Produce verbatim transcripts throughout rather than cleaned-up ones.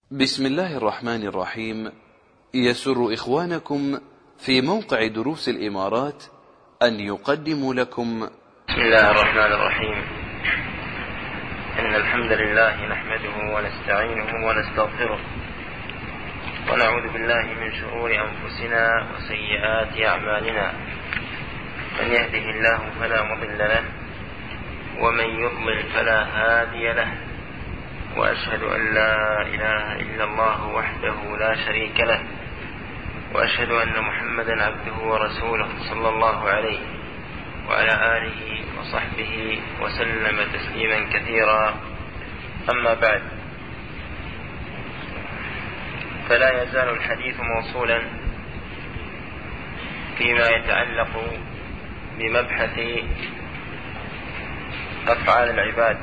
بسم الله الرحمن الرحيم. يسر إخوانكم في موقع دروس الإمارات أن يقدموا لكم بسم الله الرحمن الرحيم. إن الحمد لله نحمده ونستعينه ونستغفره ونعوذ بالله من شرور أنفسنا وسيئات أعمالنا. من يهده الله فلا مضل له ومن يضلل فلا هادي له، وأشهد أن لا إله إلا الله وحده لا شريك له، وأشهد أن محمدا عبده ورسوله صلى الله عليه وعلى آله وصحبه وسلم تسليما كثيرا. أما بعد، فلا يزال الحديث موصولا فيما يتعلق بمبحث أفعال العباد،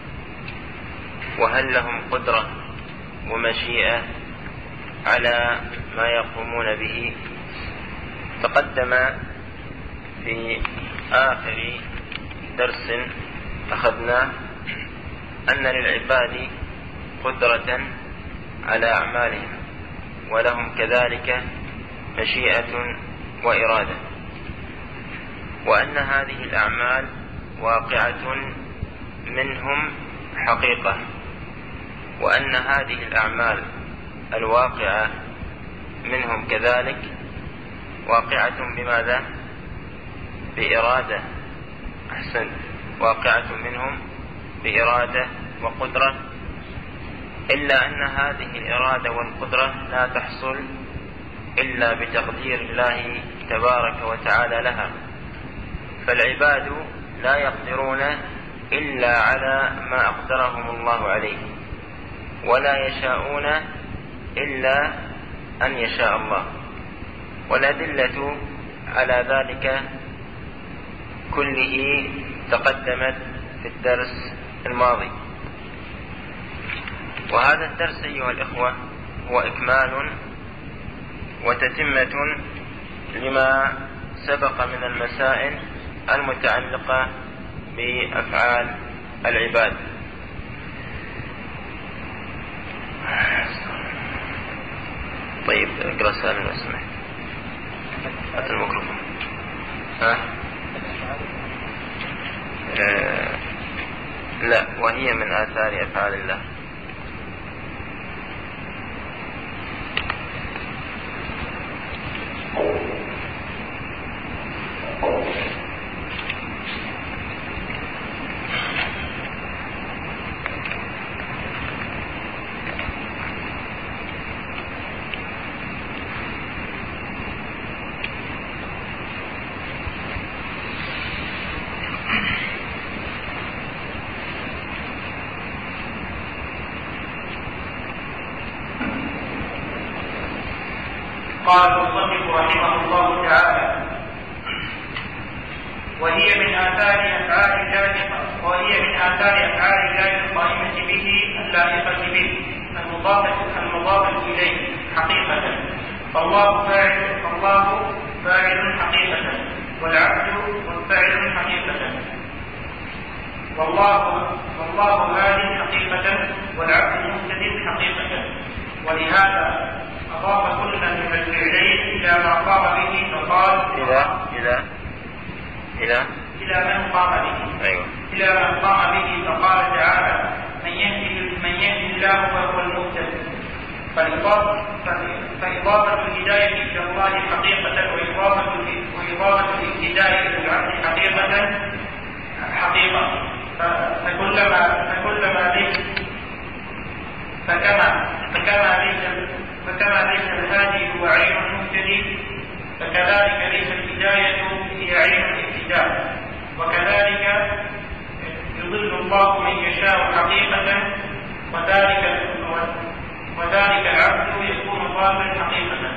وهل لهم قدرة ومشيئة على ما يقومون به. تقدم في آخر درس أخذناه أن للعباد قدرة على أعمالهم، ولهم كذلك مشيئة وإرادة، وأن هذه الأعمال واقعة منهم حقيقة، وأن هذه الأعمال الواقعة منهم كذلك واقعة بماذا؟ بإرادة. أحسن، واقعة منهم بإرادة وقدرة، إلا أن هذه الإرادة والقدرة لا تحصل إلا بتقدير الله تبارك وتعالى لها، فالعباد لا يقدرون إلا على ما أقدرهم الله عليه، ولا يشاءون إلا أن يشاء الله. والأدلة على ذلك كله تقدمت في الدرس الماضي، وهذا الدرس أيها الإخوة هو إكمال وتتمة لما سبق من المسائل المتعلقة بأفعال العباد. طيب، اقرأ سؤال لو سمحت. هات الميكروفون. ها؟ آه لا، وهي من آثار أفعال الله. قال المصنف رحمه الله تعالى: وهي من آثار أفعال الله وهي من آثار أفعال الله القائمة به اللائقة به المضافة المضافة إليه حقيقة، فالله فاعل فالله فاعل حقيقة، والعبد والفاعل حقيقة، والله والله هاد حقيقة، والعبد مهتد حقيقة. ولهذا أضاف كل من الفعلين إلى ما قام به فقال: إلى إلى إلى إلى من قام به. أيوة. إلى من قام به فقال تعالى: من يهدي من يهدي الله فهو المهتد. فإضافة فإضافة الهداية إلى الله حقيقة، وإضافة وإضافة الاهتداء إلى العبد حقيقة حقيقة فكلما فكلما ليس فكما فكما ليس فكما ليس الهادي هو عين المهتدي، فكذلك ليس الهداية هي عين الاهتداء، وكذلك يضل الله من يشاء حقيقة، وذلك وذلك العبد يكون ضالا حقيقة.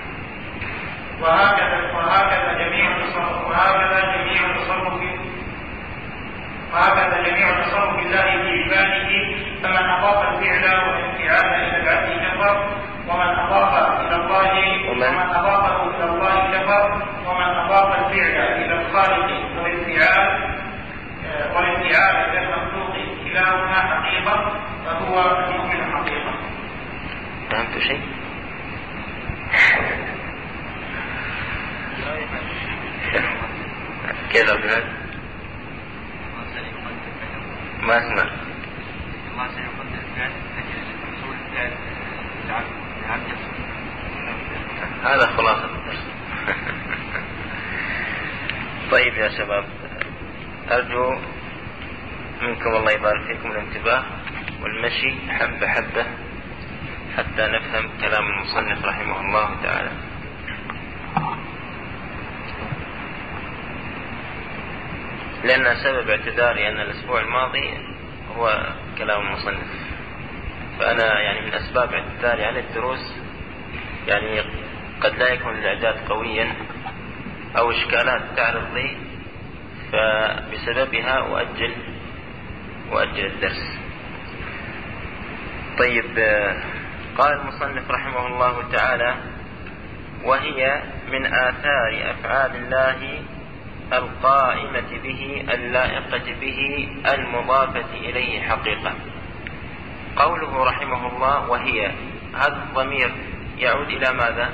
وهكذا وهكذا جميع وهكذا جميع التصرف وهكذا جميع التصرف الله في عباده، فمن أضاف الفعل والانفعال إلى العبد كفر، ومن أضاف إلى الله ومن أضافه إلى الله كفر، ومن أضاف الفعل إلى الخالق والانفعال والانفعال إلى المخلوق كلاهما حقيقة، فهو المؤمن حقيقة. فهمت شيء؟ كيف أبنى؟ ما اسمع. الله سيقدر الفعل لكن حصول الفعل العبد هذا خلاصة الدرس. طيب يا شباب، أرجو منكم الله يبارك فيكم الانتباه والمشي حبة حبة حتى نفهم كلام المصنف رحمه الله تعالى. لأن سبب اعتذاري أن الأسبوع الماضي هو كلام المصنف، فأنا يعني من أسباب اعتذاري عن الدروس يعني قد لا يكون الإعداد قويا أو إشكالات تعرض لي، فبسببها أؤجل وأجل الدرس. طيب، قال المصنف رحمه الله تعالى: وهي من آثار أفعال الله القائمة به اللائقة به المضافة إليه حقيقة. قوله رحمه الله وهي، هذا الضمير يعود إلى ماذا؟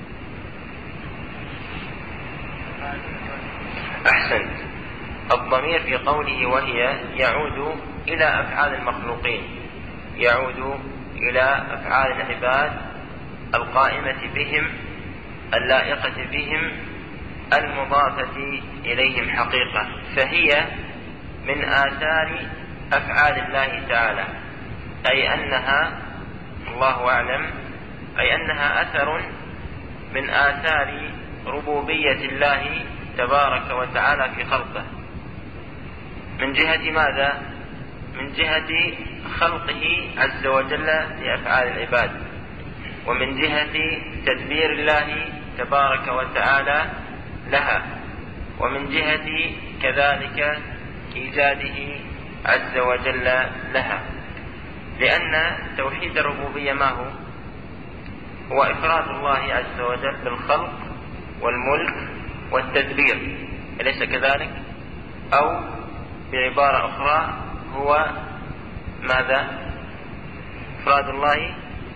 أحسنت، الضمير في قوله وهي يعود إلى أفعال المخلوقين، يعود إلى أفعال العباد القائمة بهم اللائقة بهم المضافة إليهم حقيقة، فهي من آثار أفعال الله تعالى، أي أنها الله أعلم أي أنها أثر من آثار ربوبية الله تبارك وتعالى في خلقه. من جهة ماذا؟ من جهة خلقه عز وجل لأفعال العباد، ومن جهة تدبير الله تبارك وتعالى لها، ومن جهة كذلك إيجاده عز وجل لها. لأن توحيد الربوبية ما هو؟ هو إفراد الله عز وجل بالخلق والملك والتدبير، أليس كذلك؟ أو بعبارة أخرى هو ماذا؟ إفراد الله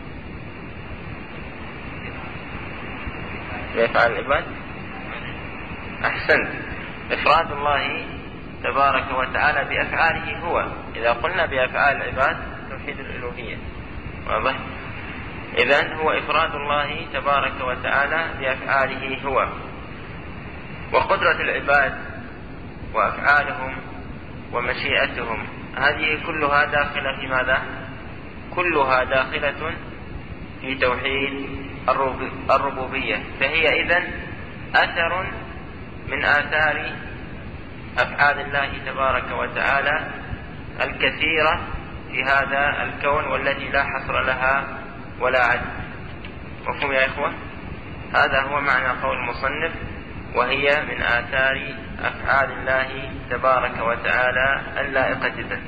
بأفعال العباد. أحسنت، إفراد الله تبارك وتعالى بأفعاله هو. إذا قلنا بأفعال العباد توحيد الألوهية، واضح؟ إذن هو إفراد الله تبارك وتعالى بأفعاله هو، وقدرة العباد وأفعالهم ومشيئتهم، هذه كلها داخلة في ماذا؟ كلها داخلة في توحيد الربوبية، فهي إذن أثر من آثار أفعال الله تبارك وتعالى الكثيرة في هذا الكون والتي لا حصر لها ولا عد. مفهوم يا إخوة؟ هذا هو معنى قول المصنف وهي من آثار أفعال الله تبارك وتعالى اللائقة به.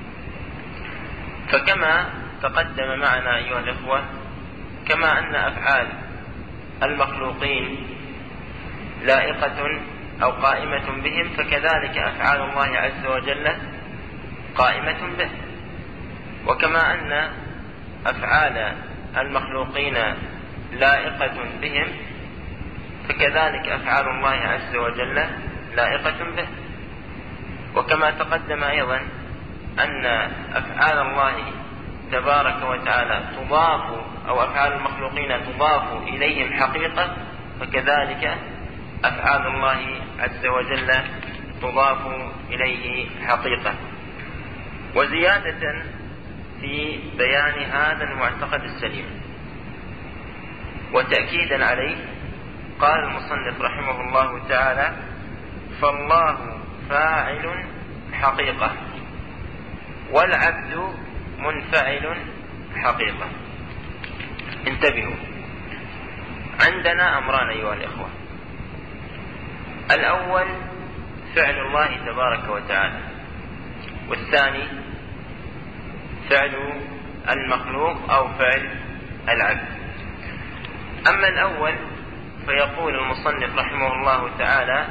فكما تقدم معنا أيها الإخوة، كما أن أفعال المخلوقين لائقة أو قائمة بهم، فكذلك أفعال الله عز وجل قائمة به. وكما أن أفعال المخلوقين لائقة بهم، فكذلك أفعال الله عز وجل لائقة به. وكما تقدم أيضا أن أفعال الله تبارك وتعالى تضاف أو أفعال المخلوقين تضاف إليهم حقيقة، فكذلك أفعال الله عز وجل تضاف إليه حقيقة. وزيادة في بيان هذا المعتقد السليم وتأكيدا عليه، قال المصنف رحمه الله تعالى: فالله فاعل حقيقة والعبد منفعل حقيقة. انتبهوا، عندنا أمران أيها الإخوة: الأول فعل الله تبارك وتعالى، والثاني فعل المخلوق أو فعل العبد. أما الأول فيقول المصنف رحمه الله تعالى: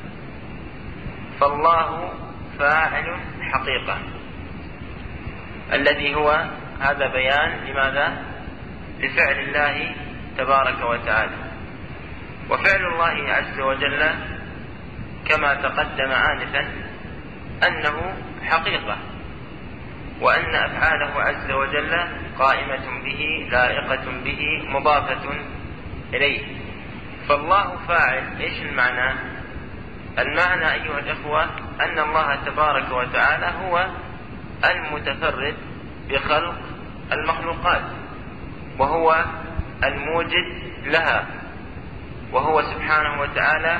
فالله فاعل حقيقة، الذي هو هذا بيان لماذا؟ لفعل الله تبارك وتعالى. وفعل الله عز وجل كما تقدم آنفا أنه حقيقة، وأن أفعاله عز وجل قائمة به لائقة به مضافة إليه. فالله فاعل. إيش المعنى؟ المعنى أيها الإخوة أن الله تبارك وتعالى هو المتفرد بخلق المخلوقات، وهو الموجد لها، وهو سبحانه وتعالى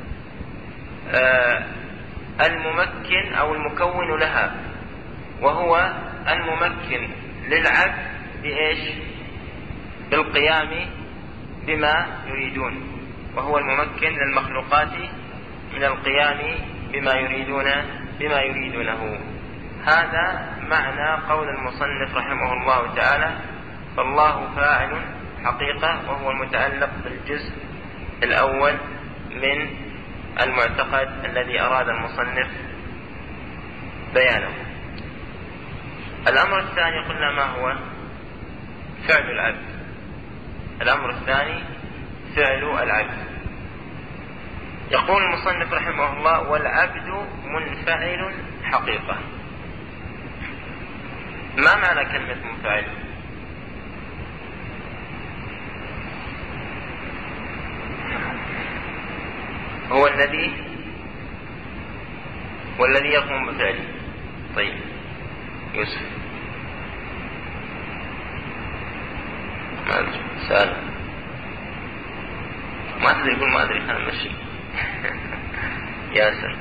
آه الممكن أو المكون لها، وهو الممكن للعبد بإيش؟ بالقيام بما يريدون، وهو الممكن للمخلوقات من القيام بما يريدون بما يريدونه. هذا معنى قول المصنف رحمه الله تعالى: فالله فاعل حقيقة، وهو المتعلق بالجزء الأول من المعتقد الذي أراد المصنف بيانه. الأمر الثاني قلنا ما هو؟ فعل العبد. الأمر الثاني فعل العبد. يقول المصنف رحمه الله: والعبد منفعل حقيقة. ما معنى كلمة منفعل؟ هو الذي والذي يقوم بفعله. طيب يوسف ما أدري سأل ما أدري يقول ما أدري أنا مشي ياسر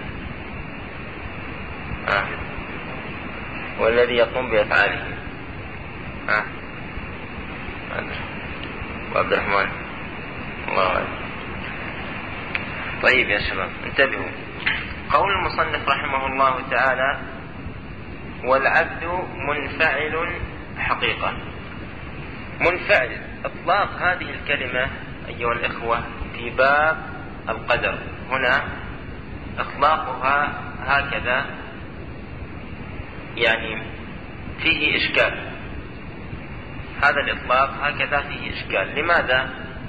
آه. والذي يقوم بأفعاله آه. ما أدري. وعبد الرحمن الله أعلم. طيب يا شباب انتبهوا. قول المصنف رحمه الله تعالى: والعبد منفعل حقيقة. منفعل، اطلاق هذه الكلمة أيها الإخوة في باب القدر هنا اطلاقها هكذا يعني فيه إشكال. هذا الإطلاق هكذا فيه إشكال. لماذا؟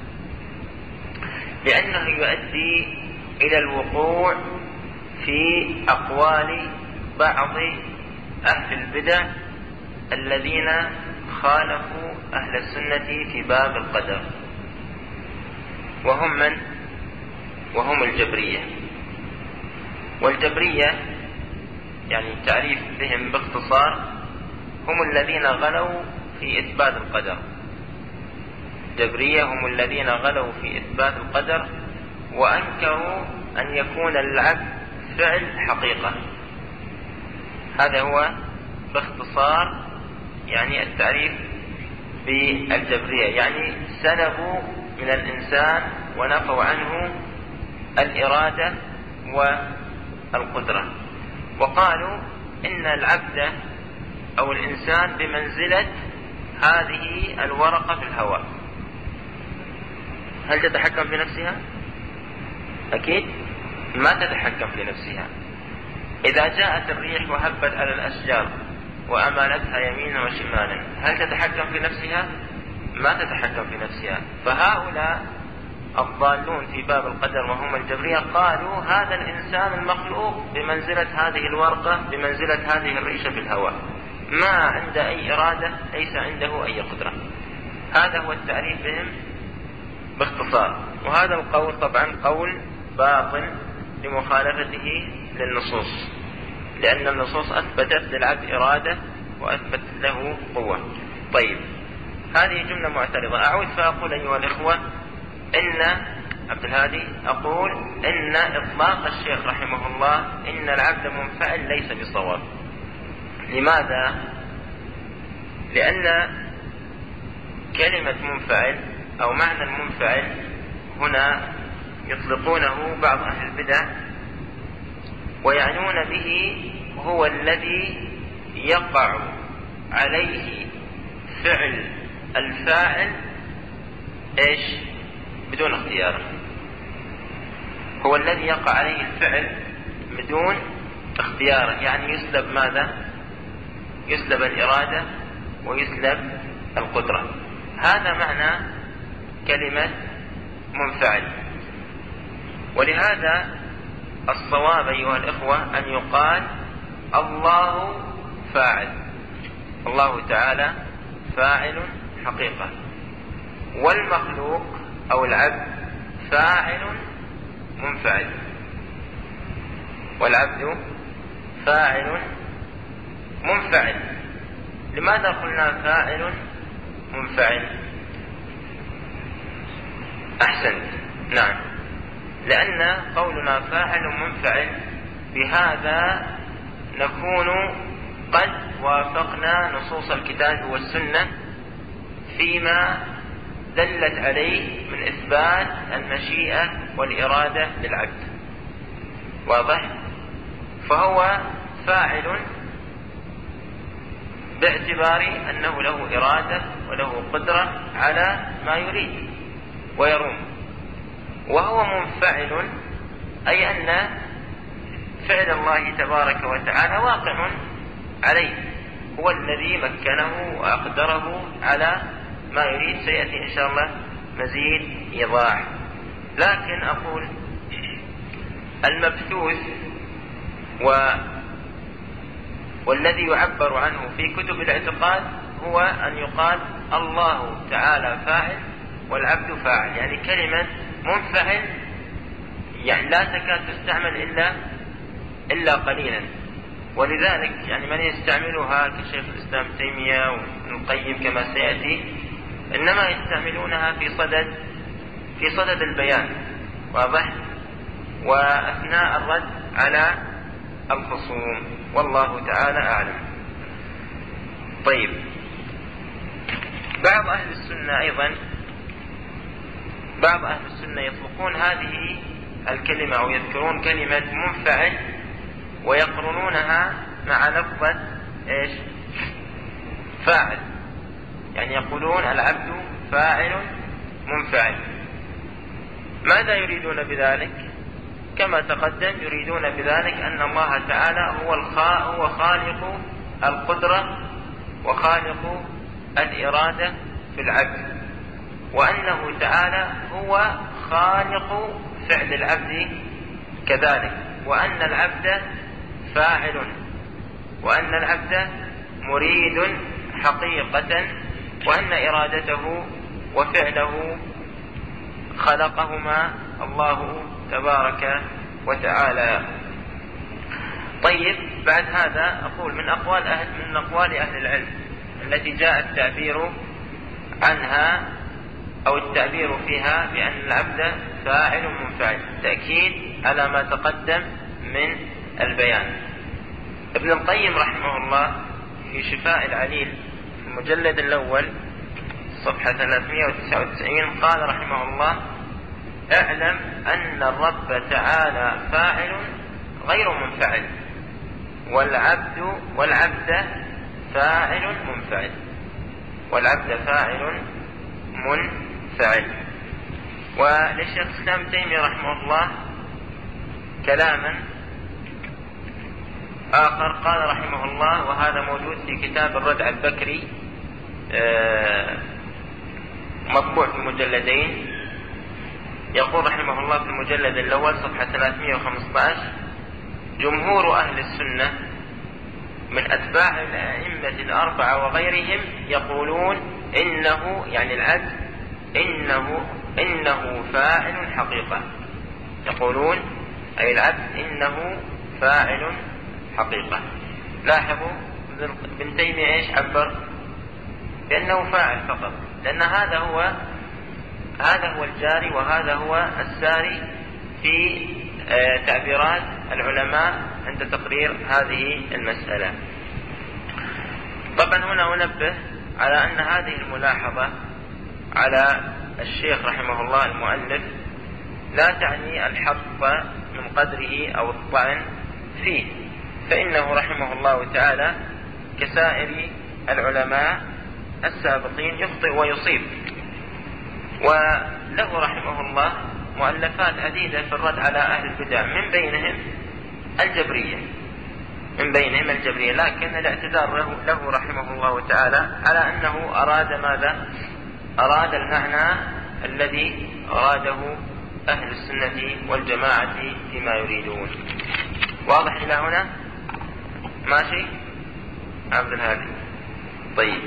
لأنه يؤدي إلى الوقوع في أقوال بعض أهل البدع الذين خالفوا أهل السنة في باب القدر، وهم من؟ وهم الجبرية. والجبرية يعني التعريف بهم باختصار هم الذين غلوا في إثبات القدر. الجبرية هم الذين غلوا في إثبات القدر وأنكروا أن يكون العبد فعل حقيقة. هذا هو باختصار يعني التعريف بالجبرية، يعني سلبوا من الإنسان ونفوا عنه الإرادة والقدرة، وقالوا إن العبد أو الإنسان بمنزلة هذه الورقة في الهواء. هل تتحكم في نفسها؟ أكيد ما تتحكم في نفسها. إذا جاءت الريح وهبت على الأشجار وأمالتها يمينا وشمالا هل تتحكم في نفسها؟ ما تتحكم في نفسها. فهؤلاء الضالون في باب القدر وهم الجبرية قالوا هذا الإنسان المخلوق بمنزلة هذه الورقة، بمنزلة هذه الريشة في الهواء، ما عنده أي إرادة، ليس عنده أي قدرة. هذا هو التعريف بهم باختصار. وهذا القول طبعا قول باطل لمخالفته للنصوص، لأن النصوص أثبتت للعبد إرادة وأثبتت له قوة. طيب هذه جملة معترضة. أعود فأقول أيها الإخوة إن عبد الهادي أقول إن إطلاق الشيخ رحمه الله إن العبد منفعل ليس بصواب. لماذا؟ لأن كلمة منفعل أو معنى المنفعل هنا يطلقونه بعض أهل البدع ويعنون به هو الذي يقع عليه فعل الفاعل إيش؟ بدون اختيار. هو الذي يقع عليه الفعل بدون اختيار، يعني يسلب ماذا؟ يسلب الإرادة ويسلب القدرة. هذا معنى كلمة منفعل. ولهذا الصواب أيها الإخوة أن يقال الله فاعل، الله تعالى فاعل حقيقة، والمخلوق أو العبد فاعل منفعل، والعبد فاعل منفعل. لماذا قلنا فاعل منفعل؟ أحسنت، نعم، لأن قولنا فاعل منفعل بهذا نكون قد وافقنا نصوص الكتاب والسنة فيما دلت عليه من إثبات المشيئة والإرادة للعبد. واضح؟ فهو فاعل باعتبار أنه له إرادة وله قدرة على ما يريد ويروم، وهو منفعل أي أن فعل الله تبارك وتعالى واقع عليه، هو الذي مكنه وأقدره على ما يريد. سيأتي إن شاء الله مزيد إيضاح. لكن أقول المبثوث و والذي يعبر عنه في كتب الاعتقاد هو أن يقال الله تعالى فاعل والعبد فاعل، يعني كلمة منفعل يعني لا تكاد تستعمل إلا إلا قليلا. ولذلك يعني من يستعملها كشيخ الإسلام تيمية وابن القيم كما سيأتي إنما يستعملونها في صدد في صدد البيان، واضح، وأثناء الرد على الخصوم، والله تعالى أعلم. طيب، بعض أهل السنة أيضا بعض أهل السنة يطلقون هذه الكلمة أو يذكرون كلمة منفعل ويقرنونها مع لفظة إيش؟ فاعل، يعني يقولون العبد فاعل منفعل. ماذا يريدون بذلك؟ كما تقدم يريدون بذلك أن الله تعالى هو هو خالق القدرة وخالق الإرادة في العبد، وأنه تعالى هو خالق فعل العبد كذلك، وأن العبد فاعل، وأن العبد مريد حقيقة، وأن إرادته وفعله خلقهما الله تبارك وتعالى. طيب، بعد هذا أقول من أقوال أهل من أقوال أهل العلم التي جاء التعبير عنها أو التعبير فيها بأن العبد فاعل منفعل، تأكيد على ما تقدم من البيان. ابن القيم رحمه الله في شفاء العليل في المجلد الأول صفحة ثلاثمائة وتسعة وتسعين قال رحمه الله: اعلم أن الرب تعالى فاعل غير منفعل، والعبد والعبد فاعل منفعل، والعبد فاعل منفعل. وللشيخ الإسلام تيمية رحمه الله كلاما آخر قال رحمه الله، وهذا موجود في كتاب الردع البكري مطبوع في مجلدين، يقول رحمه الله في المجلد الأول صفحة ثلاثمائة وخمسة عشر: جمهور أهل السنة من أتباع الأئمة الأربعة وغيرهم يقولون إنه يعني العبد إنه إنه فاعل حقيقة، يقولون أي العبد إنه فاعل حقيقة. لاحظوا ابن تيمية إيش عبر؟ بأنه فاعل فقط، لأن هذا هو هذا هو الجاري وهذا هو الساري في تعبيرات العلماء عند تقرير هذه المسألة. طبعا هنا أنبه على أن هذه الملاحظة على الشيخ رحمه الله المؤلف لا تعني الحط من قدره أو الطعن فيه، فإنه رحمه الله تعالى كسائر العلماء السابقين يخطئ ويصيب، وله رحمه الله مؤلفات عديدة في الرد على أهل البدع، من بينهم الجبرية من بينهم الجبرية لكن الاعتذار له, له رحمه الله تعالى على أنه أراد ماذا؟ أراد المعنى الذي أراده أهل السنة والجماعة فيما يريدون. واضح إلى هنا؟ ماشي عبد الهادي؟ طيب.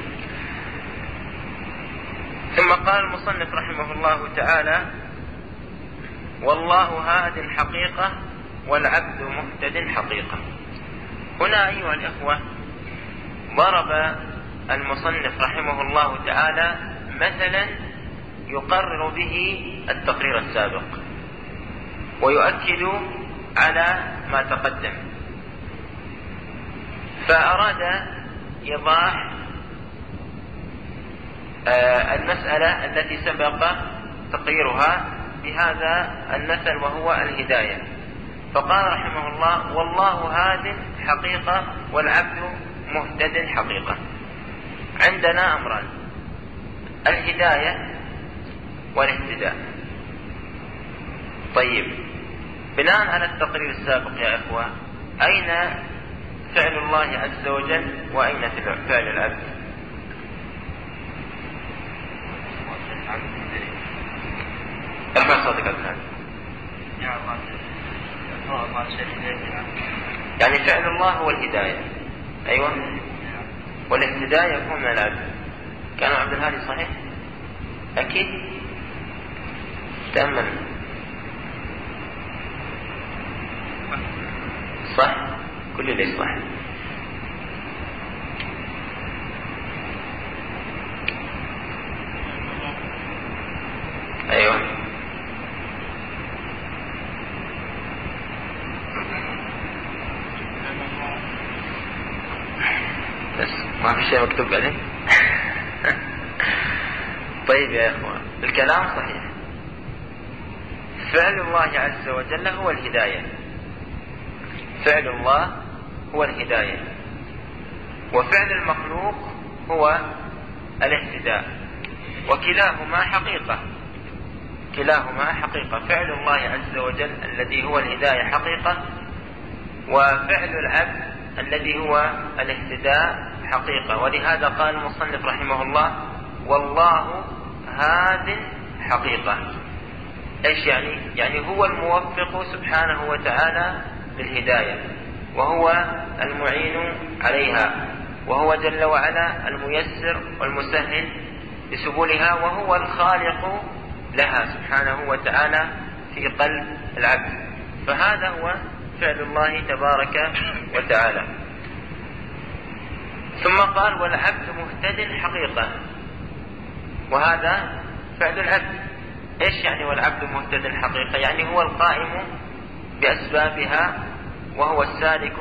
ثم قال المصنف رحمه الله تعالى: والله هاد حقيقة والعبد مهتد حقيقة. هنا أيها الإخوة ضرب المصنف رحمه الله تعالى مثلا يقرر به التقرير السابق ويؤكد على ما تقدم، فأراد إيضاح المسألة التي سبق تقريرها بهذا المثل وهو الهداية. فقال رحمه الله: والله هاد حقيقة والعبد مهتد حقيقة. عندنا أمران: الهداية والاهتداء. طيب، بناء على التقرير السابق يا إخوة، أين فعل الله عز وجل وأين فعل العبد؟ ارفع صوتك الآن. يعني فعل الله هو الهداية، أيوة، والاهتداء يكون من العبد. كان عبد الهادي صحيح؟ أكيد. تأمل. صح؟ كل ليش صح. أيوة. بس ما في شيء مكتوب عليه. طيب يا إخوان، الكلام صحيح. فعل الله عز وجل هو الهداية، فعل الله هو الهداية، وفعل المخلوق هو الاهتداء، وكلاهما حقيقة، كلاهما حقيقة. فعل الله عز وجل الذي هو الهداية حقيقة، وفعل العبد الذي هو الاهتداء حقيقة. ولهذا قال المصنف رحمه الله: والله هاد حقيقة. ايش يعني؟ يعني هو الموفق سبحانه وتعالى للهداية، وهو المعين عليها، وهو جل وعلا الميسر والمسهل لسبلها، وهو الخالق لها سبحانه وتعالى في قلب العبد. فهذا هو فعل الله تبارك وتعالى. ثم قال: والعبد مهتد حقيقة، وهذا فعل العبد. ايش يعني والعبد مهتد حقيقة؟ يعني هو القائم بأسبابها وهو السالك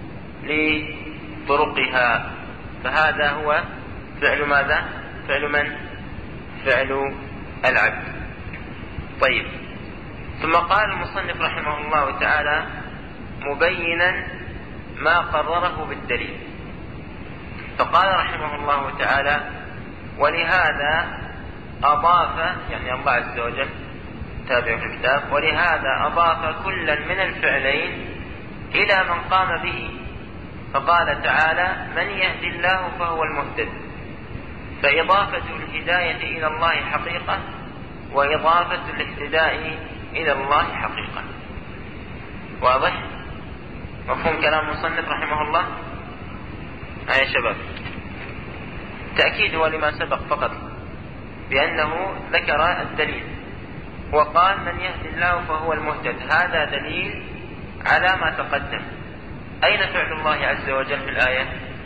لطرقها. فهذا هو فعل ماذا؟ فعل من؟ فعل العبد. طيب، ثم قال المصنف رحمه الله تعالى مبينا ما قرره بالدليل، فقال رحمه الله تعالى: ولهذا أضاف، يعني الله عز وجل تابع في الكتاب، ولهذا أضاف كلا من الفعلين إلى من قام به، فقال تعالى: من يهدي الله فهو المهتد. فإضافة الهداية إلى الله حقيقة، وإضافة الاهتداء إلى الله حقيقة. واضح؟ مفهوم كلام المصنف رحمه الله؟ يا شباب، تأكيد هو لما سبق فقط، بأنه ذكر الدليل وقال: من يهدي الله فهو المهتد. هذا دليل على ما تقدم. أين فعل الله عز وجل في الآية؟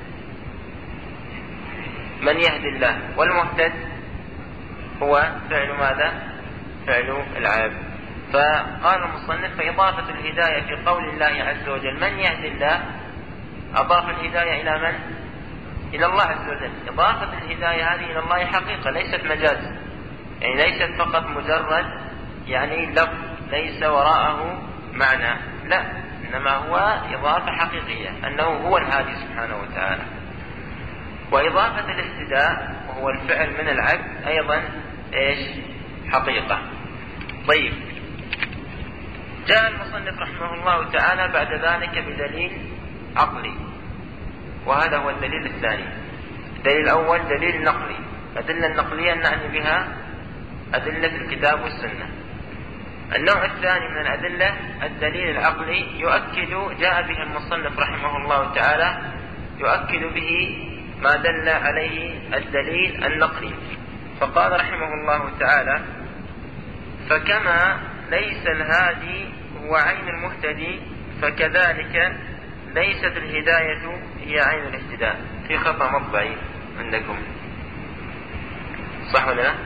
من يهدي الله، والمهتد هو فعل ماذا؟ فعل العبد. فقال المصنف: فإضافة الهداية في قول الله عز وجل من يهدي الله، أضاف الهداية إلى من؟ إلى الله عز وجل. إضافة الهداية هذه إلى الله حقيقة، ليست مجاز، يعني ليست فقط مجرد يعني لفظ ليس وراءه معنى، لا، إنما هو إضافة حقيقية، أنه هو الهادي سبحانه وتعالى. وإضافة الاهتداء وهو الفعل من العبد أيضا إيش؟ حقيقة. طيب، جاء المصنف رحمه الله تعالى بعد ذلك بدليل عقلي، وهذا هو الدليل الثاني. الدليل الأول دليل نقلي، الأدلة النقلية نعني بها أدلة الكتاب والسنة. النوع الثاني من الأدلة الدليل العقلي يؤكد، جاء به المصنف رحمه الله تعالى يؤكد به ما دل عليه الدليل النقلي. فقال رحمه الله تعالى: فكما ليس الهادي هو عين المهتدي فكذلك ليست الهداية هي عين الاهتداء. في خطأ مطبعي عندكم، صح ولا لا؟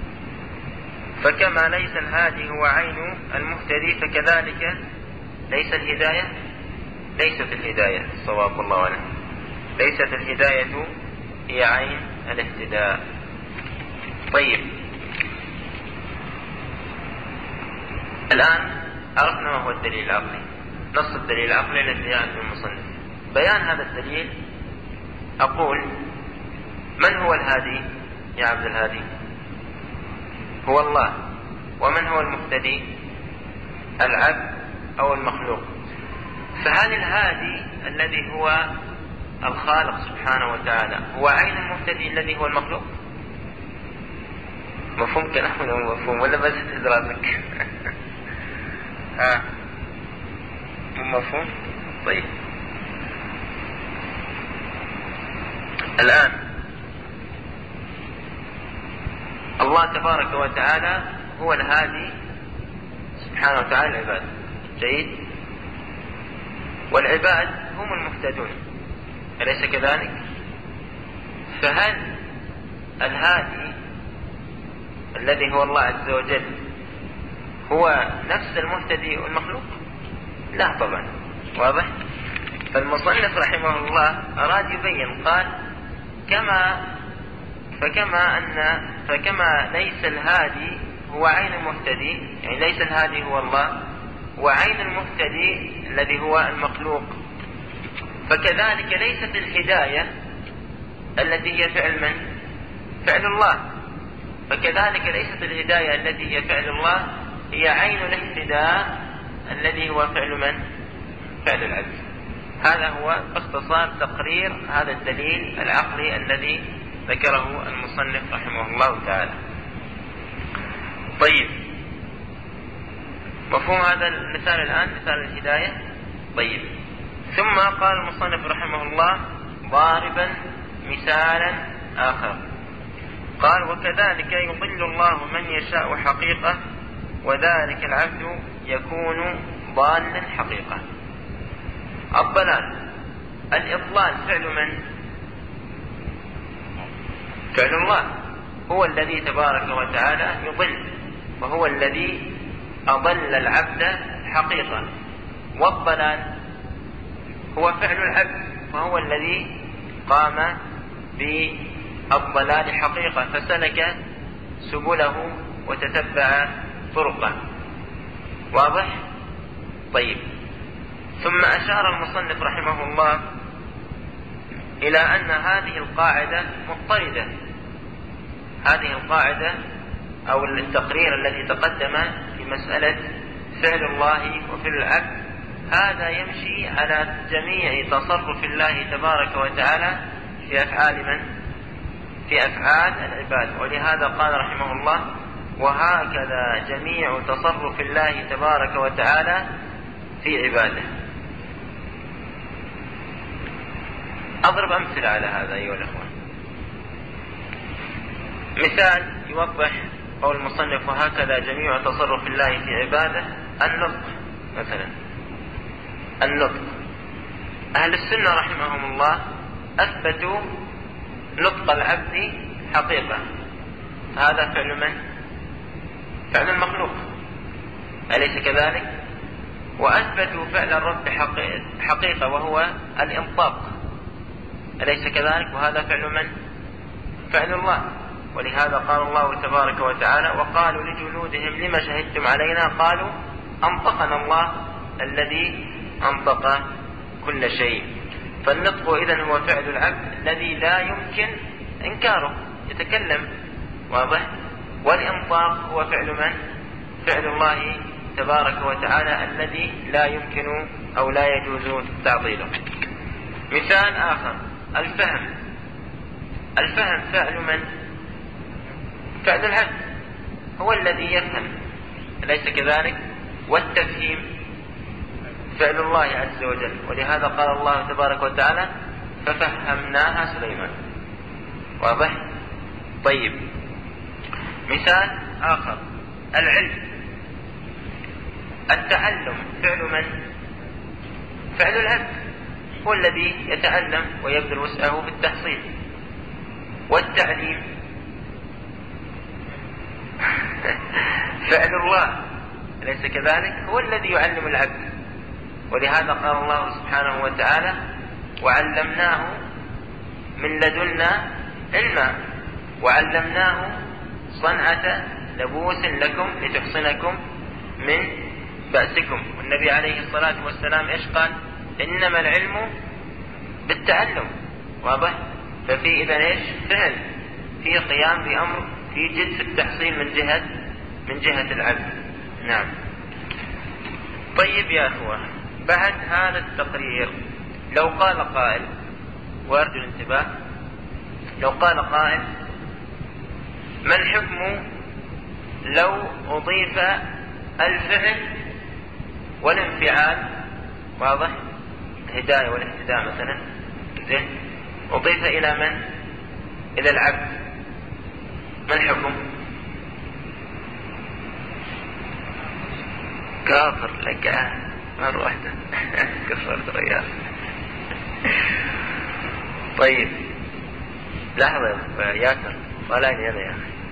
فكما ليس الهادي هو عين المهتدي فكذلك ليس الهداية ليست الهداية صواب الله عنه، ليست الهداية هي عين الاهتداء. طيب، الآن عرفنا ما هو الدليل العقلي، نص الدليل العقلي الذي جاء عند المصنف. بيان هذا الدليل أقول: من هو الهادي يا عبد الهادي؟ هو الله. ومن هو المهتدي؟ العبد أو المخلوق. فهل الهادي الذي هو الخالق سبحانه وتعالى هو عين المهتدي الذي هو المخلوق؟ مفهوم كلام ولا مفهوم ولا بس تدراسك؟ ها مفهوم؟ طيب، الآن الله تبارك وتعالى هو الهادي سبحانه وتعالى العباد، جيد، والعباد هم المهتدون، أليس كذلك؟ فهل الهادي الذي هو الله عز وجل هو نفس المهتدي والمخلوق؟ لا طبعا، واضح؟ فالمصنف رحمه الله أراد يبين، قال: كما فكما أن فكما ليس الهادي هو عين المهتدي، يعني ليس الهادي هو الله وعين المهتدي الذي هو المخلوق، فكذلك ليست الهداية التي هي فعل من؟ فعل الله. فكذلك ليست الهداية التي هي فعل الله هي عين الاهتداء الذي هو فعل من؟ فعل العبد. هذا هو باختصار تقرير هذا الدليل العقلي الذي ذكره المصنف رحمه الله تعالى. طيب، مفهوم هذا المثال الآن، مثال الهداية؟ طيب، ثم قال المصنف رحمه الله ضاربا مثالا آخر، قال: وكذلك يضل الله من يشاء حقيقة وذلك العبد يكون ضالا حقيقة. الضلال، الإضلال فعل من؟ فعل الله، هو الذي تبارك وتعالى يضل، وهو الذي أضل العبد حقيقة. والضلال هو فعل العبد، وهو الذي قام بالضلال حقيقة فسلك سبله وتتبع طرقه، واضح؟ طيب، ثم أشار المصنف رحمه الله إلى أن هذه القاعدة مضطردة. هذه القاعدة أو التقرير الذي تقدم في مسألة فعل الله وفعل العبد، هذا يمشي على جميع تصرف الله تبارك وتعالى في أفعال من؟ في أفعال العباد. ولهذا قال رحمه الله: وهكذا جميع تصرف الله تبارك وتعالى في عباده. أضرب أمثلة على هذا أيها الأخوة. مثال يوضح قول المصنف: وهكذا جميع تصرف الله في عباده. النطق مثلا، النطق، أهل السنة رحمهم الله أثبتوا نطق العبد حقيقة، هذا فعل من؟ فعل المخلوق، أليس كذلك؟ وأثبتوا فعل الرب حقيقة وهو الإنطاق، أليس كذلك؟ وهذا فعل من؟ فعل الله. ولهذا قال الله تبارك وتعالى: وقالوا لجلودهم لما شهدتم علينا؟ قالوا أنطقنا الله الذي أنطق كل شيء. فالنطق إذن هو فعل العبد الذي لا يمكن إنكاره، يتكلم، واضح؟ والإنطاق هو فعل من؟ فعل الله تبارك وتعالى الذي لا يمكن أو لا يجوز تعطيله. مثال آخر: الفهم. الفهم فعل من؟ فعل العبد هو الذي يفهم، أليس كذلك؟ والتفهيم فعل الله عز وجل، ولهذا قال الله تبارك وتعالى ففهمناها سليمان. واضح؟ طيب، مثال آخر، العلم. التعلم فعل من؟ فعل العبد، هو الذي يتعلم ويبذل وسعه في التحصيل. والتعليم فعل الله، أليس كذلك؟ هو الذي يعلم العبد، ولهذا قال الله سبحانه وتعالى وعلمناه من لدنا علما وعلمناه صنعة لبوس لكم لتحصنكم من بأسكم. والنبي عليه الصلاة والسلام إيش قال؟ إنما العلم بالتعلم. واضح؟ ففي إذا إيش؟ فعل، في قيام بأمر، في جد في التحصيل من جهة من جهة العبد. نعم. طيب يا أخوة، بعد هذا التقرير لو قال قائل، وأرجو الانتباه، لو قال قائل ما الحكم لو أضيف الفعل والانفعال، واضح؟ الهداية والاهتداء مثلا، زين، أضيف إلى من؟ إلى العبد، ما الحكم؟ كافر لك مرة واحدة كفرت ريال. طيب لحظة يا ياسر، طالعني أنا يا أخي.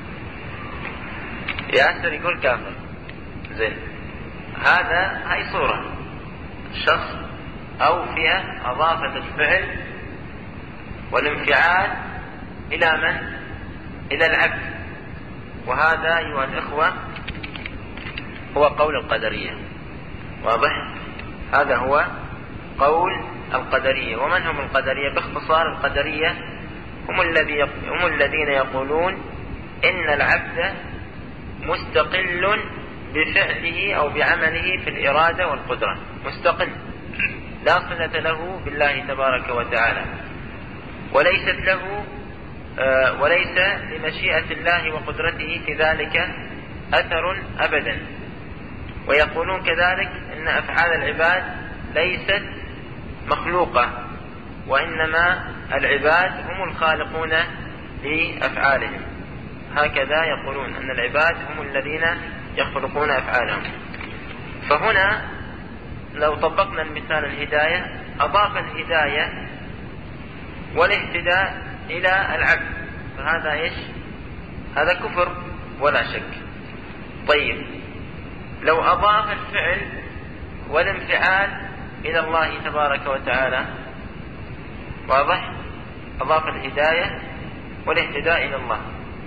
ياسر يقول كافر، زين، هذا هاي صورة شخص أوفية أضافت الفعل والانفعال إلى من؟ إلى العبد. وهذا أيها الإخوة هو قول القدرية. واضح؟ هذا هو قول القدرية. ومن هم القدرية؟ باختصار القدرية هم, الذي هم الذين يقولون إن العبد مستقل بفعله أو بعمله في الإرادة والقدرة، مستقل لا صلة له بالله تبارك وتعالى، وليست له آه وليس لمشيئة الله وقدرته في ذلك أثر أبدا. ويقولون كذلك إن أفعال العباد ليست مخلوقة، وإنما العباد هم الخالقون لأفعالهم. هكذا يقولون أن العباد هم الذين يخلقون أفعالهم. فهنا لو طبقنا المثال الهداية، أضاف الهداية والاهتداء إلى العبد، فهذا إيش؟ هذا كفر ولا شك. طيب لو أضاف الفعل والانفعال إلى الله تبارك وتعالى، واضح؟ أضاف الهداية والاهتداء إلى الله،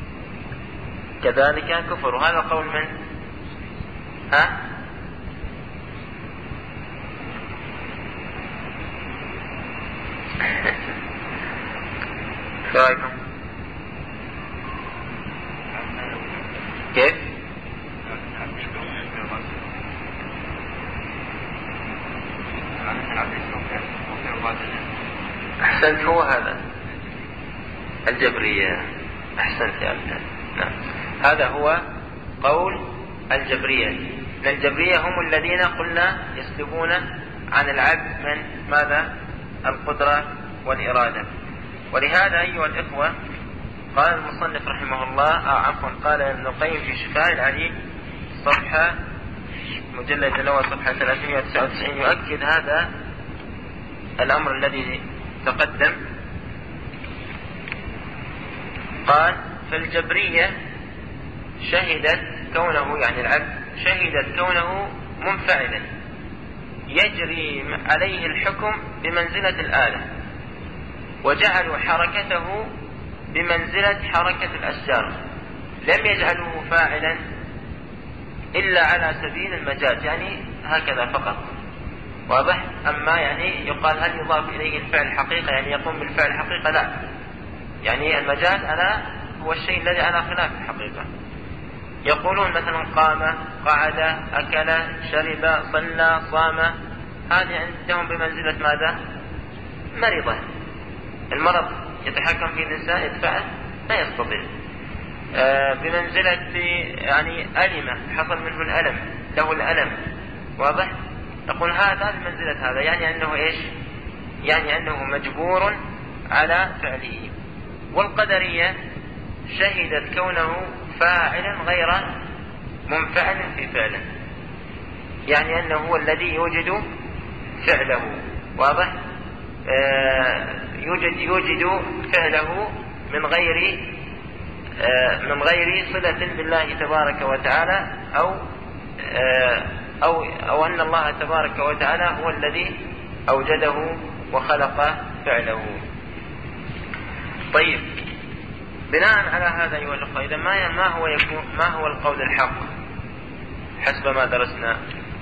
كذلك كفر. وهذا قول من؟ ها؟ رأيكم كيف؟ أحسنت، هو هذا الجبرية. أحسنت يا أبناء. نعم، هذا هو قول الجبرية. الجبرية هم الذين قلنا يسلبون عن العبد من ماذا؟ القدرة والإرادة. ولهذا أيها الإخوة قال المصنف رحمه الله آه عفوا قال ابن القيم في شفاء العليل صفحة مجلد الأول صفحة ثلاثمائة وتسعة وتسعين يؤكد هذا الأمر الذي تقدم. قال فالجبرية شهدت كونه، يعني العبد شهدت كونه منفعلا يجري عليه الحكم بمنزلة الآلة، وجعلوا حركته بمنزلة حركة الأشجار، لم يجعلوه فاعلا إلا على سبيل المجاز، يعني هكذا فقط. واضح؟ أما يعني يقال هل يضاف إليه الفعل حقيقة، يعني يقوم بالفعل حقيقة؟ لا، يعني المجاز على هو الشيء الذي على خلاف الحقيقة. يقولون مثلا قام، قعد، أكل، شرب، صلى، صام، هذه عندهم بمنزلة ماذا؟ مريضة. المرض يتحكم في الإنسان يدفعه؟ لا يستطيع. بمنزلة يعني ألمة، حصل منه الألم، له الألم، واضح؟ نقول هذا بمنزلة هذا، يعني أنه إيش؟ يعني أنه مجبور على فعله. والقدرية شهدت كونه فاعلا غير منفعل في فعله، يعني أنه هو الذي يوجد فعله، واضح؟ آه يوجد يوجد فعله من غير آه من غير صلة بالله تبارك وتعالى، أو آه أو أو أن الله تبارك وتعالى هو الذي أوجده وخلق فعله. طيب، بناء على هذا أيها الأخوة، إذا ما ما هو يكون ما هو القول الحق حسب ما درسنا؟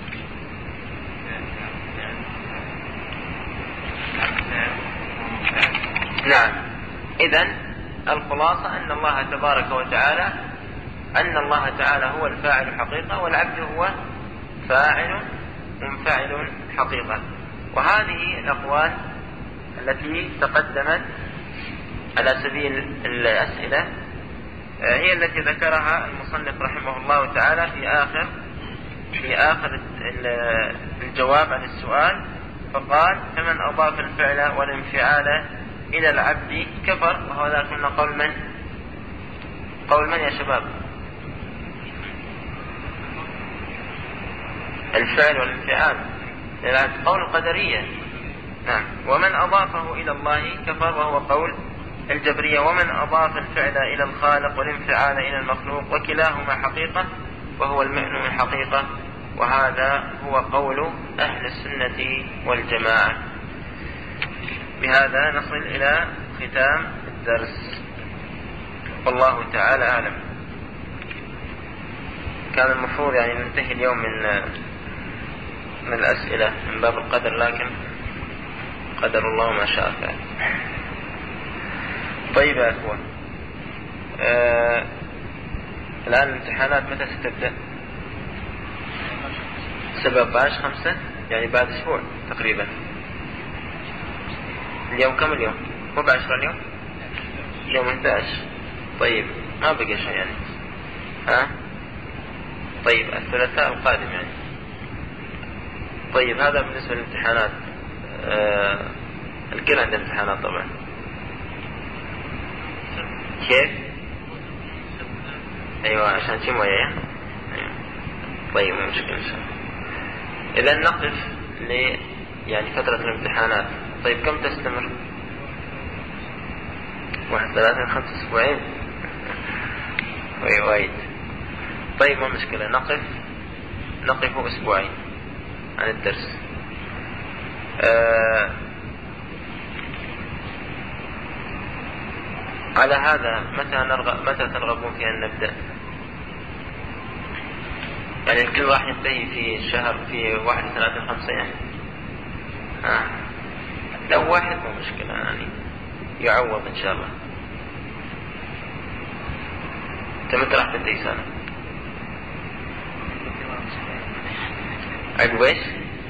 نعم، إذن الخلاصة أن الله تبارك وتعالى أن الله تعالى هو الفاعل حقيقة، والعبد هو فاعل منفعل حقيقة. وهذه الأقوال التي تقدمت على سبيل الأسئلة هي التي ذكرها المصنف رحمه الله تعالى في آخر في آخر الجواب عن السؤال، فقال: فمن أضاف الفعل والانفعال إلى العبد كفر. وهو ذا كنا قول من؟ قول من يا شباب؟ الفعل والانفعال للعبد قول القدرية. نعم. ومن أضافه إلى الله كفر، وهو قول الجبرية. ومن أضاف الفعل إلى الخالق والانفعال إلى المخلوق وكلاهما حقيقة، وهو المعنى من حقيقة، وهذا هو قول أهل السنة والجماعة. بهذا نصل إلى ختام الدرس، والله تعالى أعلم. كان المفروض يعني ننتهي اليوم من من الأسئلة من باب القدر، لكن قدر الله ما شاء فعل. طيب يا أخوة، آه الآن الامتحانات متى ستبدأ؟ سبعة عشر خمسة، يعني بعد أسبوع تقريبا. اليوم كم اليوم؟ مو بعشرة اليوم؟ اليوم أحد عشر. طيب ما بقى شيء يعني، ها؟ طيب الثلاثاء القادم يعني. طيب هذا بالنسبة للامتحانات. آه الكل عنده امتحانات طبعا. كيف؟ أيوة عشان شي موية. أيوة. طيب مو مشكلة إن شاء الله. إذا نقف ل يعني فترة الامتحانات. طيب كم تستمر؟ واحد ثلاثة خمس أسبوعين. وي وايد. طيب ما مشكلة، نقف نقف أسبوعين عن الدرس. آه على هذا متى نرغب متى ترغبون في أن نبدأ؟ يعني الكل راح ينتهي في شهر في واحد ثلاثة خمسة يعني. آه. لو واحد مو مشكلة يعني، يعوض إن شاء الله. أنت متى راح تنتهي سنة؟ عقب إيش؟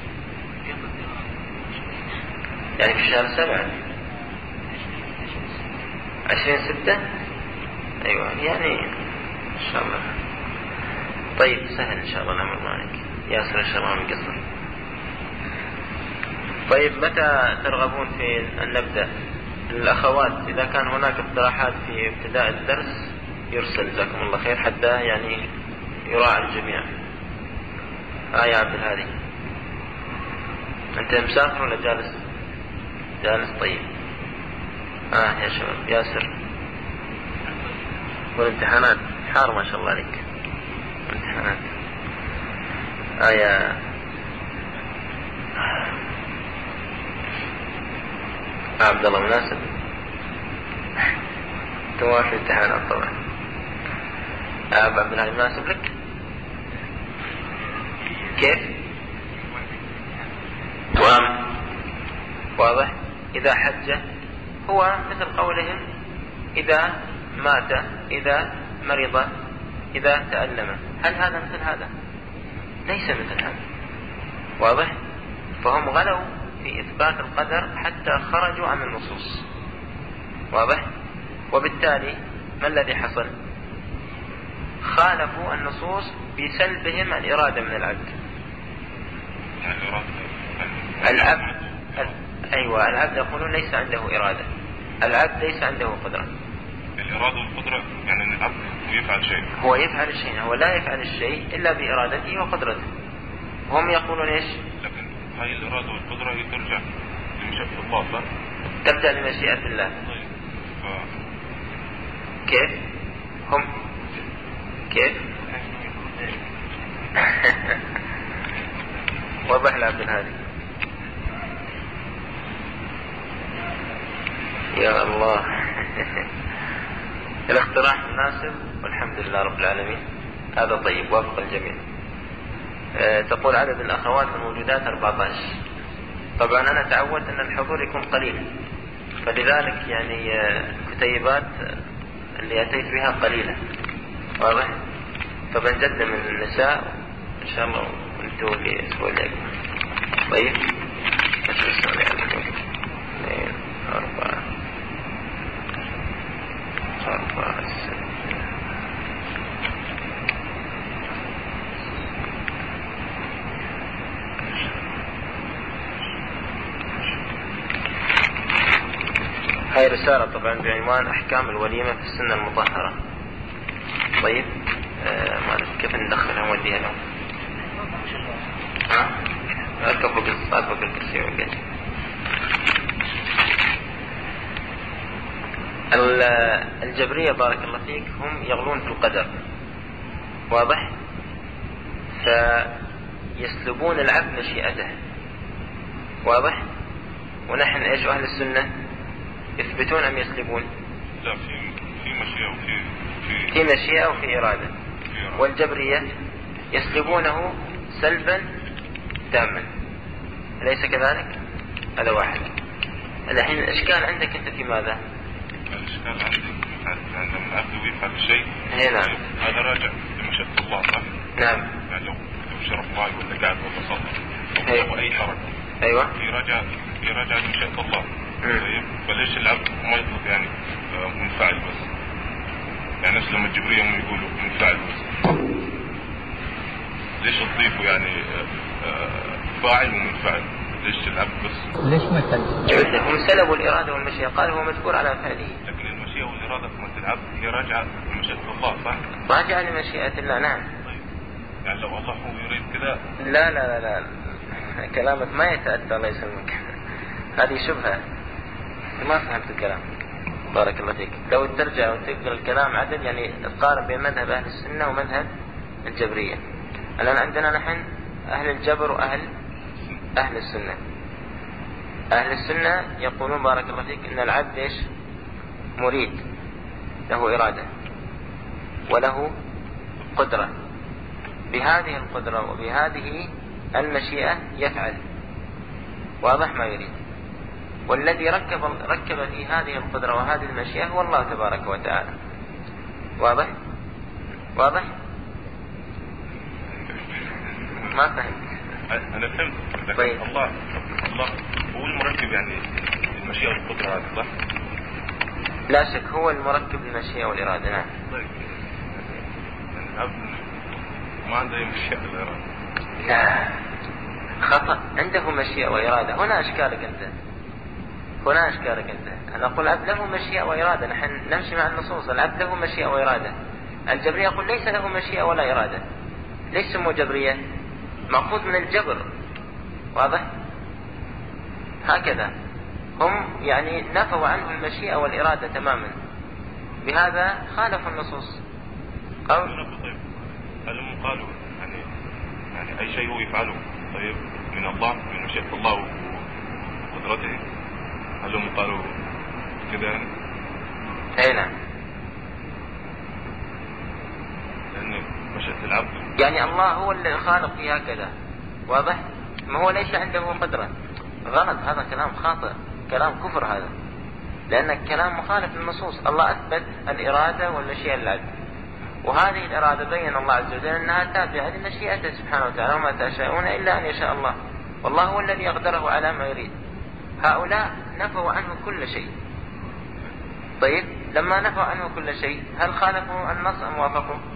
يعني في شهر سبعة عشرين ستة. أيوة يعني إن شاء الله. طيب سهل إن شاء الله الأمر معك ياسر، إن شاء الله من قصر. طيب متى ترغبون في أن نبدأ؟ الأخوات إذا كان هناك اقتراحات في ابتداء الدرس يرسل، جزاكم الله خير، حتى يعني يراعي الجميع. آه يا عبد الهادي، أنت مسافر ولا جالس؟ جالس. طيب آه يا شباب. ياسر، والامتحانات حار ما شاء الله عليك. امتحانات. آه يا عبد الله مناسب، توافي امتحانات طبعا. أبو عبد الله مناسب لك كيف؟ وام واضح. إذا حج هو مثل قولهم إذا مات، إذا مرض، إذا تألم. هل هذا مثل هذا؟ ليس مثل هذا، واضح. فهم غلوا في إثبات القدر حتى خرجوا عن النصوص، واضح. وبالتالي ما الذي حصل؟ خالفوا النصوص بسلبهم الإرادة من العبد. العبد أيوة العبد يقولون ليس عنده إرادة، العبد ليس عنده قدرة. الإرادة والقدرة يعني أن العبد يفعل شيء، هو يفعل الشيء، هو لا يفعل الشيء إلا بإرادته وقدرته. هم يقولون إيش؟ لكن هاي الإرادة والقدرة هي ترجع لمشيئة الله صح؟ ترجع لمشيئة الله. طيب ف... كيف؟ هم كيف؟ وضح لعبد الهادي. يا الله. الاقتراح مناسب والحمد لله رب العالمين. هذا طيب وافق الجميع. أه تقول عدد الأخوات الموجودات أربعة عشر. طبعا أنا تعودت أن الحضور يكون قليل، فلذلك يعني كتيبات اللي أتيت بها قليلة، واضح؟ فبنجد من النساء إن شاء الله وانتوا اللي أسوأ لكم. طيب أسوأ عليكم. اثنين أربعة أربعة ستة هاي رسالة طبعا بعنوان أحكام الوليمة في السنة المطهرة. طيب آه ما أعرف كيف ندخلها ونوديها لهم. ها؟ أركب فوق أركب الكرسي وكذا. الجبرية بارك الله فيك هم يغلون في القدر، واضح؟ فيسلبون العبد مشيئته، واضح؟ ونحن إيش أهل السنة؟ يثبتون أم يسلبون؟ لا في في مشيئة وفي في في مشيئة وفي إرادة. في إرادة. والجبرية يسلبونه سلبا تاما، أليس كذلك؟ هذا واحد. الحين الإشكال عندك أنت في ماذا؟ الإشكال عندي عندما العبد يفعل شيء نعم. هذا راجع لمشيئة الله صح؟ نعم. يعني لو شرب ماء ولا قاعد ولا صلى أيوة. أو أي حركة أيوة في رجع في رجع لمشيئة الله. طيب فليش العبد ما يطلب يعني منفعل بس؟ يعني نفس لما الجبرية هم يقولوا منفعل بس، ليش تضيفوا يعني فاعل ومنفعل؟ ليش العبد بس؟ ليش مثل؟ هم سلبوا الإرادة والمشيئة، قالوا هو مذكور على فعله. لكن المشيئة والإرادة في مثل العبد هي راجعة لمشيئة الله صح؟ راجعة لمشيئة الله نعم. طيب يعني لو الله هو يريد كذا. لا لا لا لا كلامك ما يتأتى الله يسلمك. هذه شبهة، ما فهمت الكلام. بارك الله فيك. لو ترجع وتقرأ الكلام عدل يعني تقارن بين مذهب أهل السنة ومذهب الجبرية. الآن عندنا نحن أهل الجبر وأهل أهل السنة. أهل السنة يقولون بارك الله فيك إن العبد إيش؟ مريد، له إرادة وله قدرة، بهذه القدرة وبهذه المشيئة يفعل، واضح ما يريد. والذي ركب ركب في هذه القدرة وهذه المشيئة هو الله تبارك وتعالى، واضح؟ واضح؟ ما فهمت. أنا فهمت. طيب. الله الله هو المركب يعني المشيئة والقدرة هذا صح؟ لا شك هو المركب للمشيئة والإرادة نعم. طيب يعني ما عنده أي مشيئة والإرادة. لا خطأ، عنده مشيئة وإرادة. هنا أشكالك أنت، هنا أشكالك أنت. أنا أقول العبد له مشيئة وإرادة، نحن نمشي مع النصوص. العبد له مشيئة وإرادة. الجبرية يقول ليس له مشيئة ولا إرادة. ليش سموه جبرية؟ مأخوذ من الجبر، واضح؟ هكذا هم يعني نفوا عنه المشيئة والإرادة تماما، بهذا خالف النصوص. قالوا طيب هل هم قالوا يعني يعني أي شيء هو يفعله طيب من الله من مشيئة الله وقدرته، هل هم قالوا كذا يعني؟ أي نعم. لأن مشيئة العبد يعني الله هو اللي خالق فيها كذا، واضح؟ ما هو ليس عنده قدرة. غلط، هذا كلام خاطئ، كلام كفر هذا، لأن الكلام مخالف للنصوص. الله أثبت الإرادة والمشيئة للعبد، وهذه الإرادة بين الله عز وجل أنها تابعة لمشيئته سبحانه وتعالى، وما تشاءون إلا أن يشاء الله، والله هو الذي يقدره على ما يريد. هؤلاء نفوا عنه كل شيء. طيب لما نفوا عنه كل شيء هل خالفوا النص أم وافقوا؟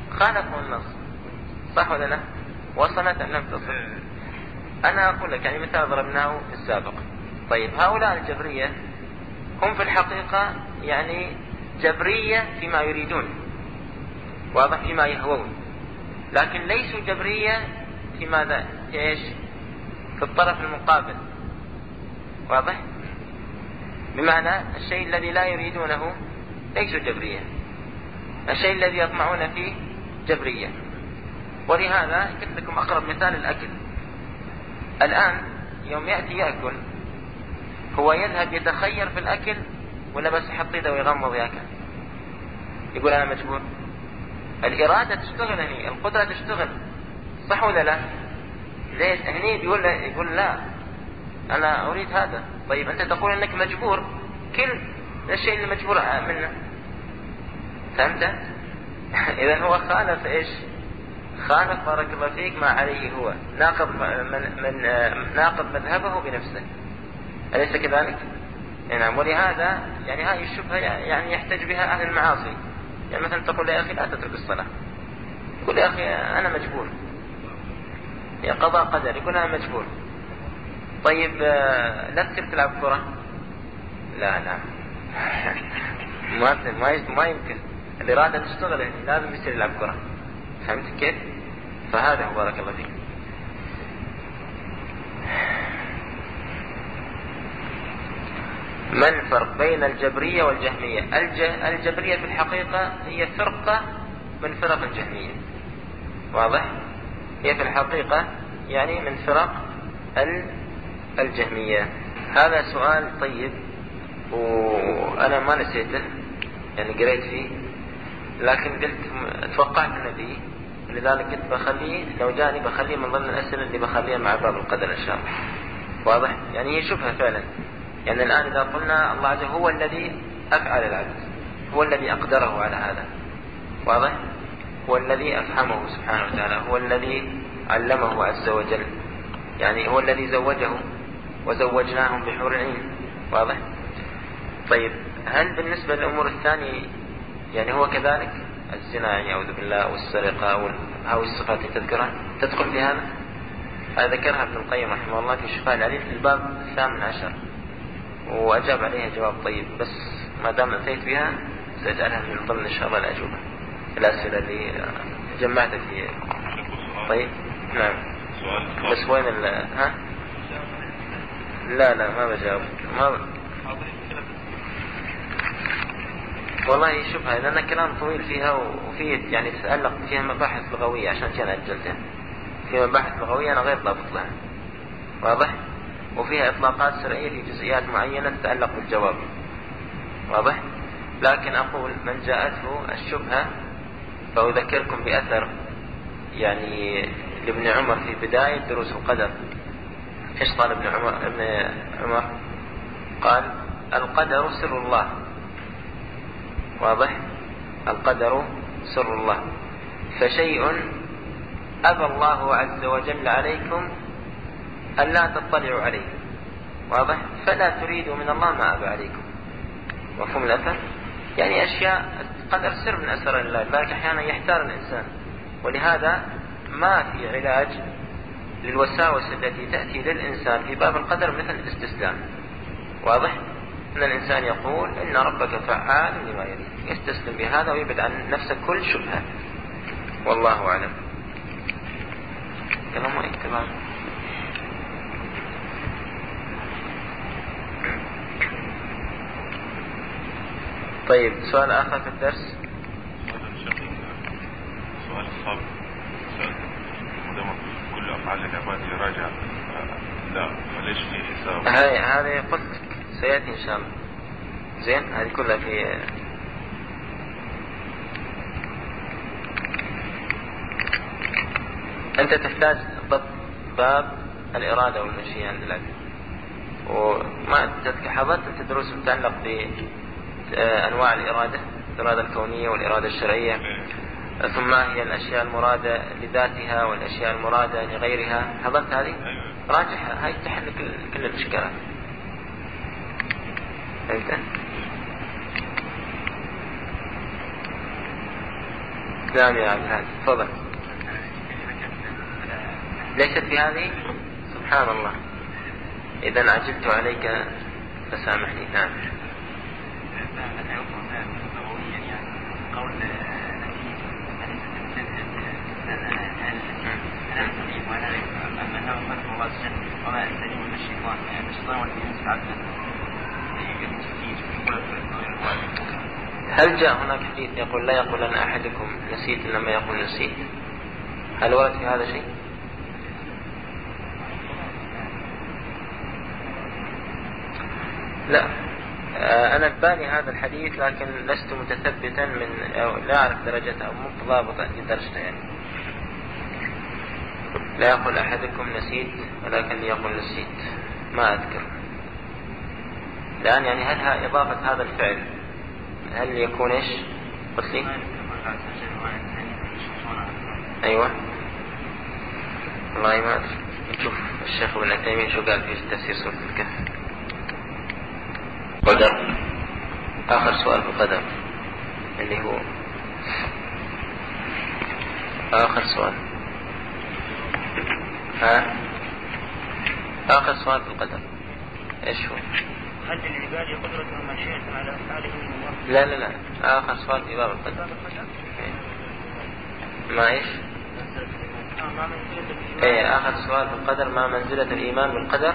خالفوا النص، صح ولا لا؟ وصلت أم لم تصل؟ أنا أقول لك يعني مثال ضربناه في السابق. طيب هؤلاء الجبرية هم في الحقيقة يعني جبرية فيما يريدون، واضح، فيما يهوون، لكن ليسوا جبرية في ماذا؟ في إيش؟ في الطرف المقابل، واضح؟ بمعنى الشيء الذي لا يريدونه ليسوا جبرية، الشيء الذي يطمعون فيه جبرية. ولهذا قلت لكم أقرب مثال الأكل. الآن يوم يأتي يأكل هو يذهب يتخير في الأكل ولا بس يحط يده ويغمض يأكل؟ يقول أنا مجبور. الإرادة تشتغل هني، القدرة تشتغل، صح ولا لا؟ ليش هني يقول يقول لا أنا أريد هذا. طيب أنت تقول أنك مجبور، كل الشيء اللي مجبور منه، فهمت؟ إذا هو خالف إيش؟ خالف بارك الله فيك ما عليه هو، ناقض من, من ناقض مذهبه بنفسه، أليس كذلك؟ نعم. ولهذا يعني هذه الشبهة يعني يحتج بها أهل المعاصي. يعني مثلا تقول يا أخي لا تترك الصلاة، يقول يا أخي أنا مجبور، يا قضاء قدر، يقول أنا مجبور. طيب لا تصير تلعب كرة، لا لا ما ما يمكن، الإرادة تشتغل يعني لازم يصير يلعب كرة، فهمت كيف؟ فهذا هو بارك الله فيك. ما الفرق بين الجبرية والجهمية؟ الجبرية في الحقيقة هي فرقة من فرق الجهمية، واضح؟ هي في الحقيقة يعني من فرق الجهمية. هذا سؤال طيب وأنا ما نسيته، يعني قريت فيه لكن قلت توقعت النبي، لذلك قلت بخليه لو جاني بخليه من ضمن الأسئلة اللي بخليها مع باب القدر إن شاء الله، واضح؟ يعني هي شبهة فعلا. يعني الآن إذا قلنا الله عز وجل هو الذي أفعل العبد، هو الذي أقدره على هذا، واضح؟ هو الذي أفهمه سبحانه وتعالى، هو الذي علمه عز وجل، يعني هو الذي زوجه وزوجناهم بحور العين، واضح؟ طيب هل بالنسبة للأمور الثانية يعني هو كذلك؟ الزنا يعوذ بالله والسرقة أو الصفات تذكرها تدخل في هذا؟ هذا ذكرها ابن القيم رحمه الله في شفاء العليل في الباب الثامن عشر، وأجاب عليها جواب طيب، بس ما دام أتيت بها سأجعلها من ضمن إن شاء الله الأجوبة الأسئلة اللي جمعت فيها. طيب نعم. بس وين ال ها؟ لا لا ما بجاوب، ما ب... والله شوفها لأن كلام طويل فيها وفيه يعني تتعلق فيها مباحث لغوية، عشان كذا أجلتها. في مباحث لغوية أنا غير ضابط لها، واضح؟ وفيها إطلاقات شرعية في جزئيات معينة تتعلق بالجواب، واضح؟ لكن أقول من جاءته الشبهة فأذكركم بأثر يعني لابن عمر في بداية دروس القدر. إيش قال ابن عمر؟ ابن عمر قال القدر سر الله، واضح؟ القدر سر الله، فشيء أبى الله عز وجل عليكم ألا تطلعوا عليه، واضح؟ فلا تريدوا من الله ما أبى عليكم. مفهوم الأثر؟ يعني أشياء قدر سر من أسرار الله، لكن أحيانا يحتار الإنسان، ولهذا ما في علاج للوساوس التي تأتي للإنسان في باب القدر مثل الاستسلام، واضح؟ أن الإنسان يقول إن ربك فعال لما يريد، يستسلم بهذا ويبعد عن نفسه كل شبهة، والله أعلم. تمام تمام. طيب سؤال آخر في الدرس. سؤال الصبر، كل أفعال العباد يراجع، لا فليش في حساب؟ هاي هذه قلت سيأتي إن شاء الله. زين هذه كلها في أنت تحتاج ضبط باب الإرادة والمشيئة عند العبد، وما حضرت أنت دروس متعلق بأنواع الإرادة، الإرادة الكونية والإرادة الشرعية، ثم ما هي الأشياء المرادة لذاتها والأشياء المرادة لغيرها، حضرت هذه؟ راجعها، هاي تحل كل, كل الإشكالات. فهمت؟ نعم يا عبد الهادي تفضل. ليست في هذه؟ سبحان الله، إذا عجبت عليك فسامحني. نعم. هل جاء هناك حديث يقول لا يقول أن أحدكم نسيت لما يقول نسيت؟ هل ورد في هذا شيء؟ لا، أنا ببالي هذا الحديث لكن لست متثبتا من أو لا أعرف درجته أو مو ضابطا لدرجته. يعني لا يقول أحدكم نسيت ولكن ليقول نسيت، ما أذكر الآن. يعني هل إضافة هذا الفعل هل يكون إيش؟ قلت لي أيوة والله ما أدري. نشوف الشيخ ابن عثيمين شو قال في تفسير سورة الكهف. قدر، آخر سؤال في القدر اللي هو آخر سؤال. ها آخر سؤال في القدر إيش هو؟ هل للعباد قدرة ومشيئة على أفعالهم الله؟ لا لا لا، آخر سؤال في باب القدر. ما إيش؟ إيه آخر سؤال في القدر، ما منزلة الإيمان بالقدر؟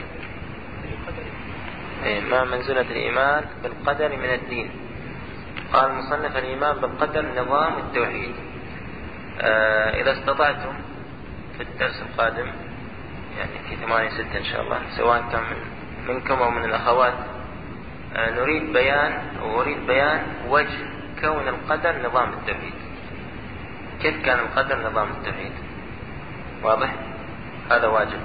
إيه ما منزلة الإيمان بالقدر من الدين؟ قال المصنف الإيمان بالقدر نظام التوحيد. آه إذا استطعتم في الدرس القادم يعني في ثمانية ستة إن شاء الله، سواء كان من منكم أو من الأخوات، آه نريد بيان أو أريد بيان وجه كون القدر نظام التوحيد. كيف كان القدر نظام التوحيد؟ واضح؟ هذا واجب.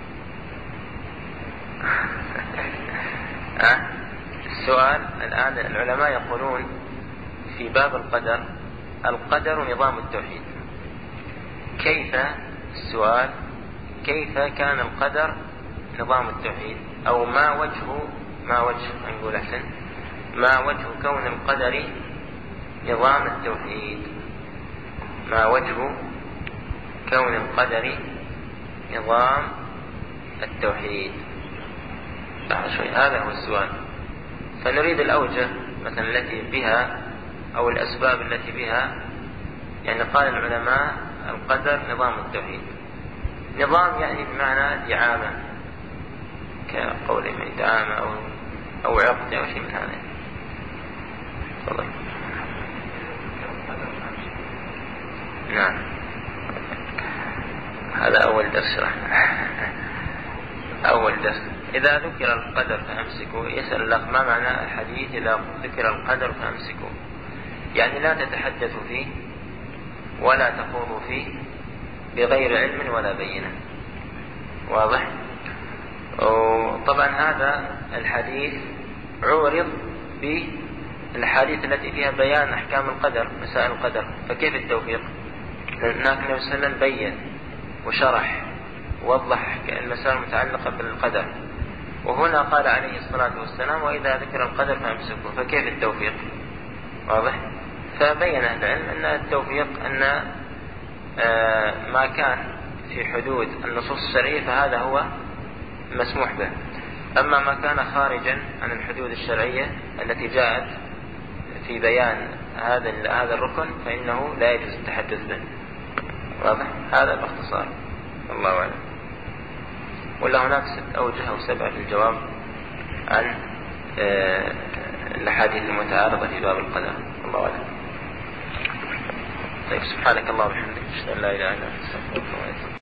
أه؟ السؤال الآن العلماء يقولون في باب القدر القدر نظام التوحيد. كيف السؤال كيف كان القدر نظام التوحيد؟ أو ما وجه ما وجه نقول أحسن ما وجه كون القدر نظام التوحيد؟ ما وجه كون القدر نظام التوحيد؟ شوي هذا هو السؤال. فنريد الأوجه مثلا التي بها أو الأسباب التي بها. يعني قال العلماء القدر نظام التوحيد. نظام يعني بمعنى دعامة كقول من دعامة أو أو عقد أو شيء من هذا. تفضل. نعم هذا أول درس أول درس. إذا ذكر القدر فأمسكوا. يسأل الله ما معنى الحديث إذا ذكر القدر فأمسكوا؟ يعني لا تتحدثوا فيه ولا تخوضوا فيه بغير علم ولا بينة. واضح؟ وطبعا هذا الحديث عورض بالحديث التي فيها بيان أحكام القدر مسائل القدر، فكيف التوفيق؟ هناك النبي صلى الله عليه وسلم بين وشرح ووضح المسائل المتعلقة بالقدر، وهنا قال عليه الصلاة والسلام وإذا ذكر القدر فأمسكوا، فكيف التوفيق؟ واضح؟ فبين أهل العلم أن التوفيق أن آه ما كان في حدود النصوص الشرعية فهذا هو مسموح به، أما ما كان خارجا عن الحدود الشرعية التي جاءت في بيان هذا هذا الركن فإنه لا يجوز التحدث به. واضح؟ هذا باختصار. الله أعلم. ولا هناك ست أوجه أو سبعة للجواب عن آه الأحاديث المتعارضة في باب القدر. الله أعلم. طيب سبحانك اللهم وبحمدك أشهد أن لا إله إلا أنت أستغفرك وأتوب إليك.